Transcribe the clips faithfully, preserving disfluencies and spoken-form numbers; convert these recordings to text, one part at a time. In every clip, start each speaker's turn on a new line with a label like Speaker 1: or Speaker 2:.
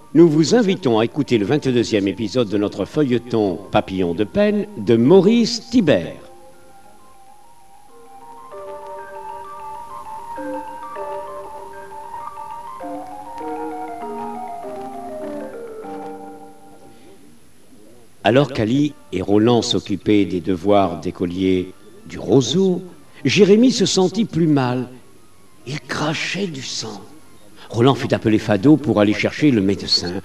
Speaker 1: Nous vous invitons à écouter le vingt-deuxième épisode de notre feuilleton Papillon de peine de Maurice Thibert. Alors qu'Ali et Roland s'occupaient des devoirs d'écolier du roseau, Jérémie se sentit plus mal. Il crachait du sang. Roland fut appelé Fado pour aller chercher le médecin.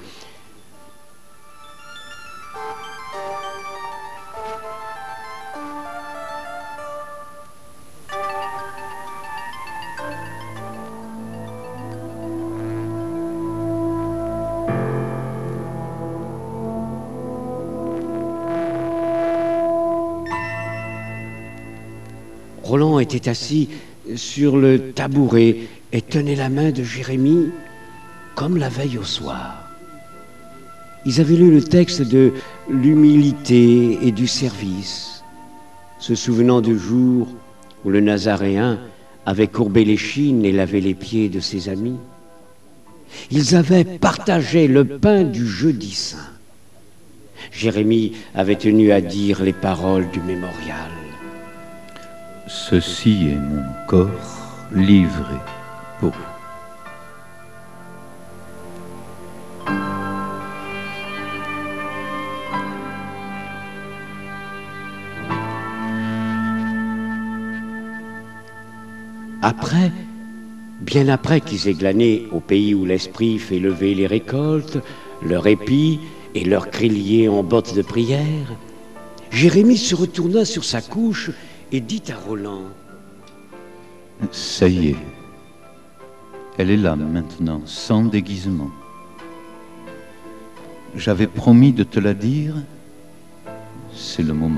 Speaker 1: Roland était assis sur le tabouret et tenait la main de Jérémie comme la veille au soir. Ils avaient lu le texte de l'humilité et du service, se souvenant du jour où le Nazaréen avait courbé l'échine et lavé les pieds de ses amis. Ils avaient partagé le pain du jeudi saint. Jérémie avait tenu à dire les paroles du mémorial.
Speaker 2: Ceci est mon corps livré pour vous.
Speaker 1: Après, bien après qu'ils aient glané au pays où l'esprit fait lever les récoltes, leur épi et leur grillier en bottes de prière, Jérémie se retourna sur sa couche et dit à Roland:
Speaker 2: Ça y est, elle est là maintenant, sans déguisement. J'avais promis de te la dire, c'est le moment.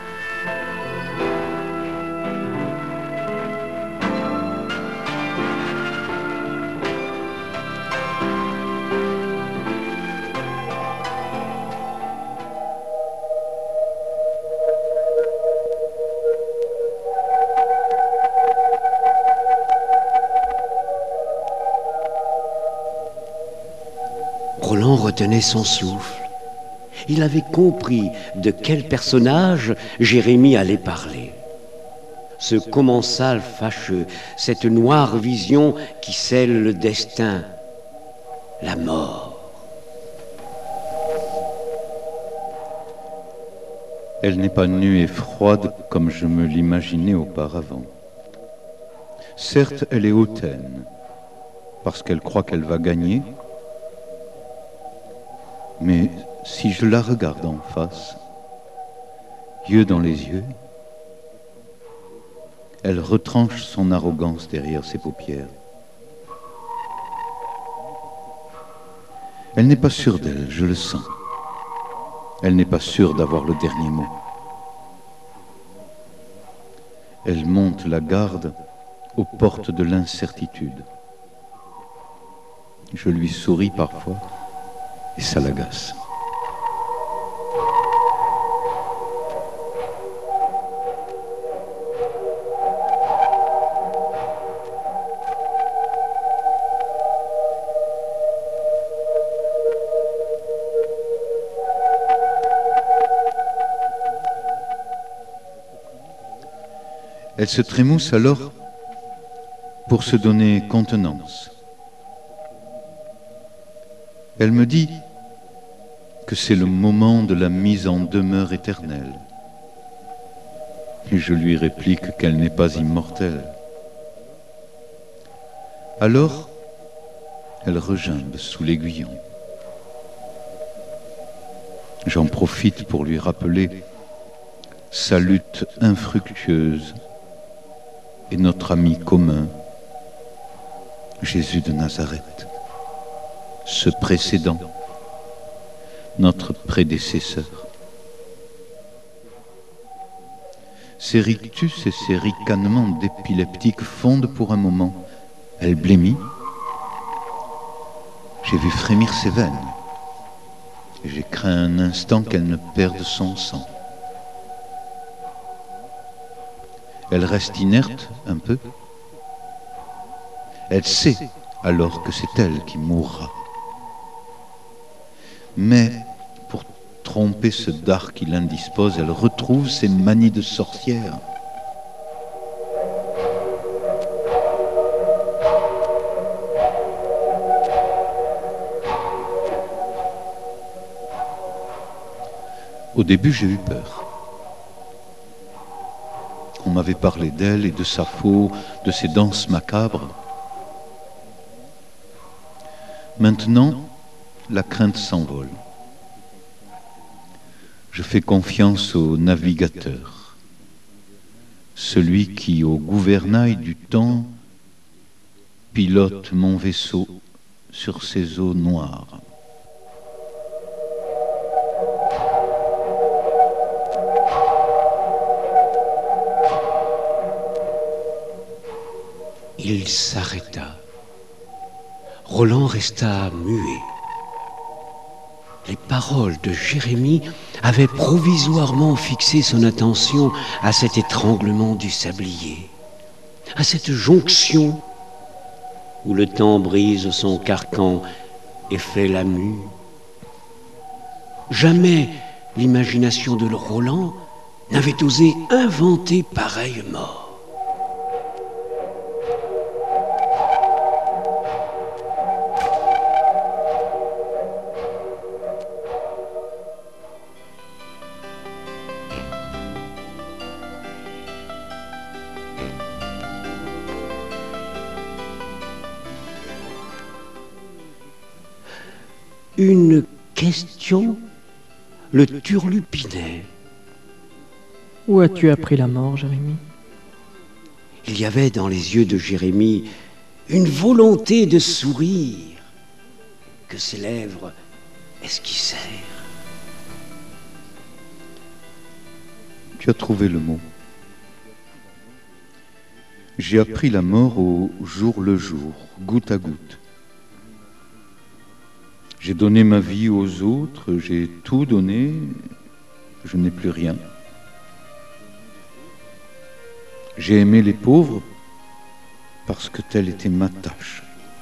Speaker 1: Roland retenait son souffle. Il avait compris de quel personnage Jérémie allait parler. Ce commensal fâcheux, cette noire vision qui scelle le destin, la mort.
Speaker 2: Elle n'est pas nue et froide comme je me l'imaginais auparavant. Certes, elle est hautaine, parce qu'elle croit qu'elle va gagner. Mais si je la regarde en face, yeux dans les yeux, elle retranche son arrogance derrière ses paupières. Elle n'est pas sûre d'elle, je le sens. Elle n'est pas sûre d'avoir le dernier mot. Elle monte la garde aux portes de l'incertitude. Je lui souris parfois. Et ça l'agace. Elle se trémousse alors pour se donner contenance. Elle me dit que c'est le moment de la mise en demeure éternelle. Et je lui réplique qu'elle n'est pas immortelle. Alors, elle regimbe sous l'aiguillon. J'en profite pour lui rappeler sa lutte infructueuse et notre ami commun, Jésus de Nazareth, ce précédent, notre prédécesseur. Ses rictus et ses ricanements d'épileptique fondent pour un moment. Elle blêmit. J'ai vu frémir ses veines. Et j'ai craint un instant qu'elle ne perde son sang. Elle reste inerte un peu. Elle sait alors que c'est elle qui mourra. Mais pour tromper ce dard qui l'indispose, elle retrouve ses manies de sorcière. Au début, j'ai eu peur. On m'avait parlé d'elle et de Sappho, de ses danses macabres. Maintenant, la crainte s'envole. Je fais confiance au navigateur, celui qui, au gouvernail du temps, pilote mon vaisseau sur ces eaux noires.
Speaker 1: Il s'arrêta. Roland resta muet. Les paroles de Jérémie avaient provisoirement fixé son attention à cet étranglement du sablier, à cette jonction où le temps brise son carcan et fait la mue. Jamais l'imagination de Roland n'avait osé inventer pareille mort. Une question le turlupinait.
Speaker 3: Où as-tu appris la mort, Jérémie?
Speaker 1: Il y avait dans les yeux de Jérémie une volonté de sourire que ses lèvres esquissèrent.
Speaker 2: Tu as trouvé le mot. J'ai appris la mort au jour le jour, goutte à goutte. J'ai donné ma vie aux autres, j'ai tout donné, je n'ai plus rien. J'ai aimé les pauvres parce que telle était ma tâche.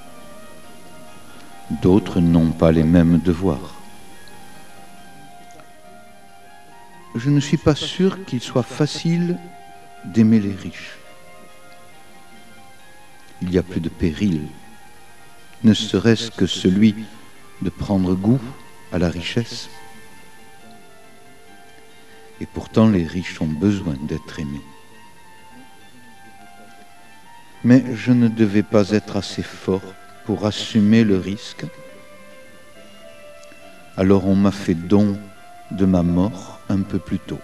Speaker 2: D'autres n'ont pas les mêmes devoirs. Je ne suis pas sûr qu'il soit facile d'aimer les riches. Il y a plus de péril, ne serait-ce que celui de prendre goût à la richesse. Et pourtant, les riches ont besoin d'être aimés. Mais je ne devais pas être assez fort pour assumer le risque. Alors on m'a fait don de ma mort un peu plus tôt.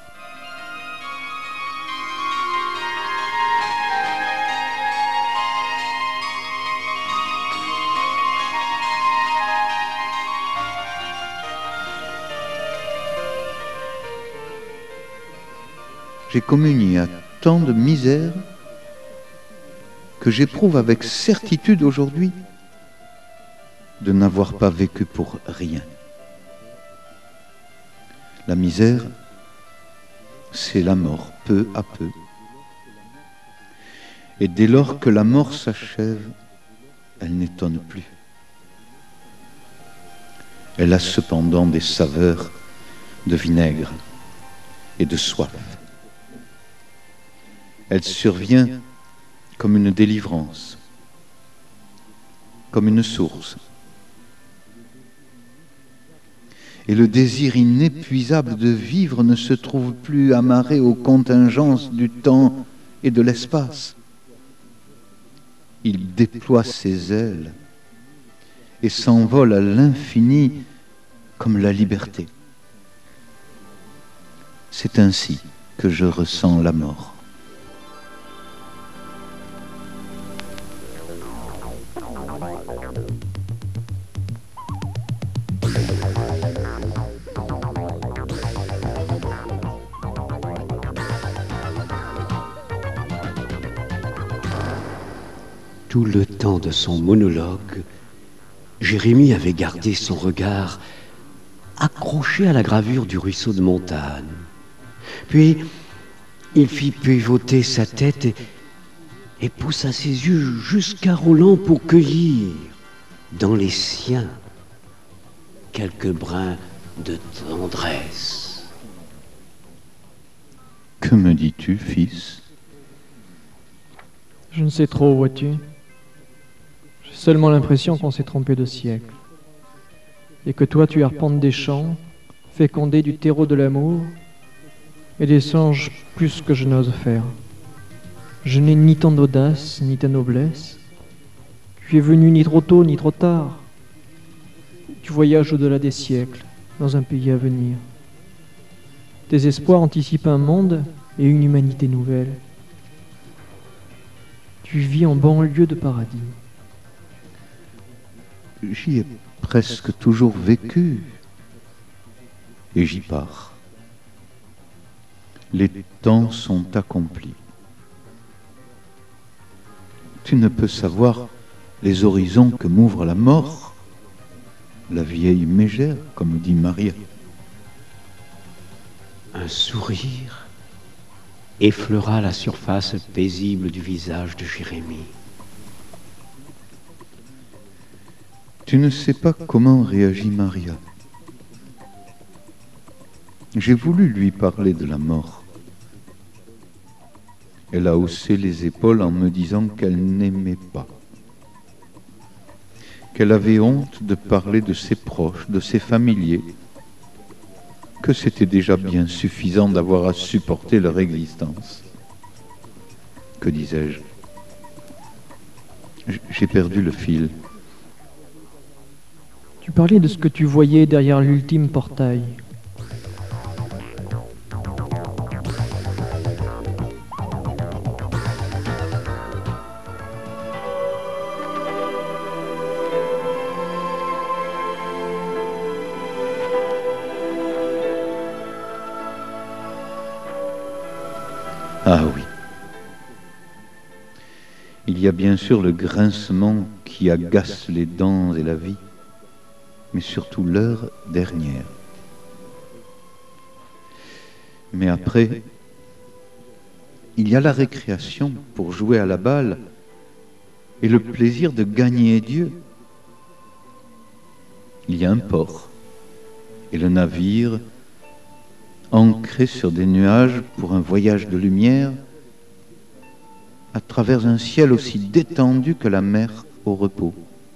Speaker 2: J'ai communié à tant de misère que j'éprouve avec certitude aujourd'hui de n'avoir pas vécu pour rien. La misère, c'est la mort, peu à peu. Et dès lors que la mort s'achève, elle n'étonne plus. Elle a cependant des saveurs de vinaigre et de soif. Elle survient comme une délivrance, comme une source. Et le désir inépuisable de vivre ne se trouve plus amarré aux contingences du temps et de l'espace. Il déploie ses ailes et s'envole à l'infini comme la liberté. C'est ainsi que je ressens la mort.
Speaker 1: Tout le temps de son monologue, Jérémie avait gardé son regard accroché à la gravure du ruisseau de Montagne. Puis, il fit pivoter sa tête et, et poussa ses yeux jusqu'à Roland pour cueillir, dans les siens, quelques brins de tendresse.
Speaker 2: Que me dis-tu, fils?
Speaker 3: Je ne sais trop, vois-tu. J'ai seulement l'impression qu'on s'est trompé de siècle. Et que toi, tu arpentes des champs, fécondé du terreau de l'amour, et des songes plus que je n'ose faire. Je n'ai ni ton audace, ni ta noblesse. Tu es venu ni trop tôt, ni trop tard. Tu voyages au-delà des siècles, dans un pays à venir. Tes espoirs anticipent un monde et une humanité nouvelle. Tu vis en banlieue de paradis.
Speaker 2: J'y ai presque toujours vécu. Et j'y pars. Les temps sont accomplis. Tu ne peux savoir les horizons que m'ouvre la mort, la vieille mégère, comme dit Maria.
Speaker 1: Un sourire effleura la surface paisible du visage de Jérémie.
Speaker 2: Tu ne sais pas comment réagit Maria. J'ai voulu lui parler de la mort. Elle a haussé les épaules en me disant qu'elle n'aimait pas, qu'elle avait honte de parler de ses proches, de ses familiers, que c'était déjà bien suffisant d'avoir à supporter leur existence. Que disais-je? J'ai perdu le fil.
Speaker 3: Tu parlais de ce que tu voyais derrière l'ultime portail.
Speaker 2: Ah oui. Il y a bien sûr le grincement qui agace les dents et la vie, mais surtout l'heure dernière. Mais après, il y a la récréation pour jouer à la balle et le plaisir de gagner Dieu. Il y a un port et le navire ancré sur des nuages pour un voyage de lumière à travers un ciel aussi détendu que la mer au repos.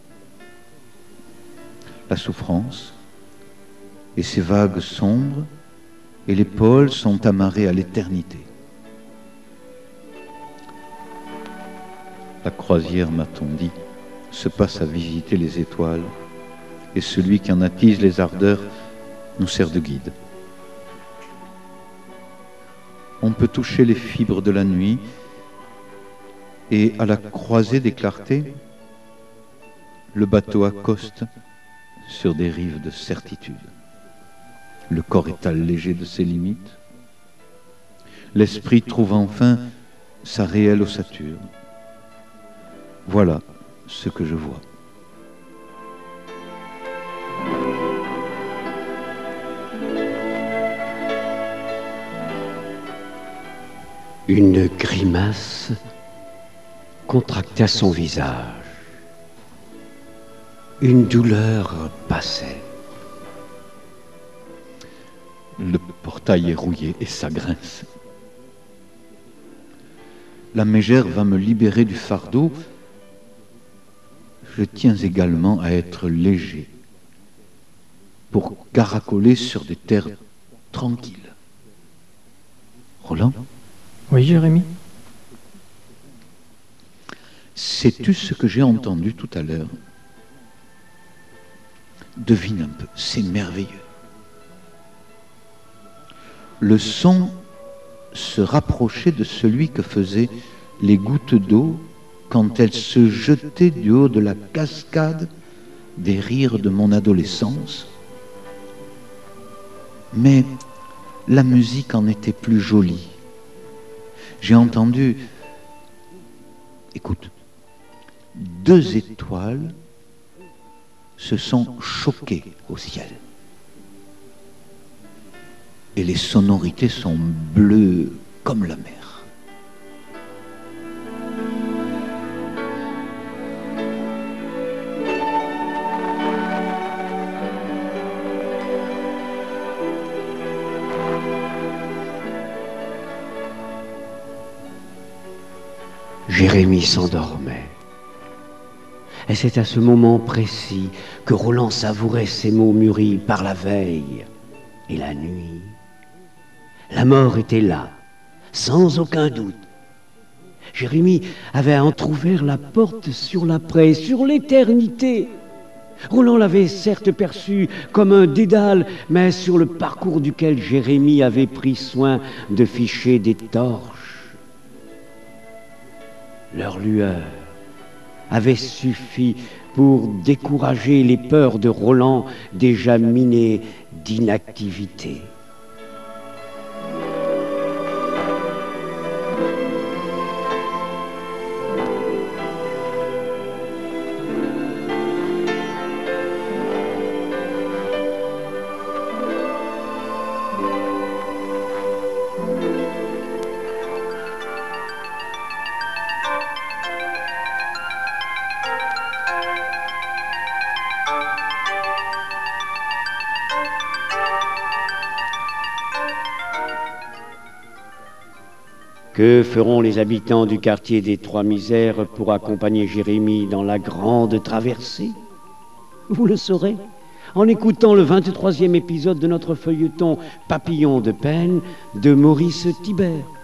Speaker 2: La souffrance et ses vagues sombres et les pôles sont amarrés à l'éternité. La croisière, m'a-t-on dit, se passe à visiter les étoiles et celui qui en attise les ardeurs nous sert de guide. On peut toucher les fibres de la nuit et à la croisée des clartés, le bateau accoste sur des rives de certitude. Le corps est allégé de ses limites. L'esprit trouve enfin sa réelle ossature. Voilà ce que je vois.
Speaker 1: Une grimace contracta son visage. Une douleur passait.
Speaker 2: Le portail est rouillé et ça grince. La mégère va me libérer du fardeau. Je tiens également à être léger pour caracoler sur des terres tranquilles. Roland?
Speaker 3: Oui, Jérémie?
Speaker 2: Sais-tu ce que j'ai entendu tout à l'heure? Devine un peu, c'est merveilleux. Le son se rapprochait de celui que faisaient les gouttes d'eau quand elles se jetaient du haut de la cascade des rires de mon adolescence. Mais la musique en était plus jolie. J'ai entendu, écoute, deux étoiles se sont choquées au ciel. Et les sonorités sont bleues comme la mer.
Speaker 1: Jérémie s'endormait. Et c'est à ce moment précis que Roland savourait ces mots mûris par la veille et la nuit. La mort était là, sans aucun doute. Jérémie avait entrouvert la porte sur l'après, sur l'éternité. Roland l'avait certes perçu comme un dédale, mais sur le parcours duquel Jérémie avait pris soin de ficher des torches. Leur lueur avait suffi pour décourager les peurs de Roland déjà miné d'inactivité. Que feront les habitants du quartier des Trois-Misères pour accompagner Jérémie dans la grande traversée? Vous le saurez en écoutant le vingt-troisième épisode de notre feuilleton Papillon de peine de Maurice Thibert.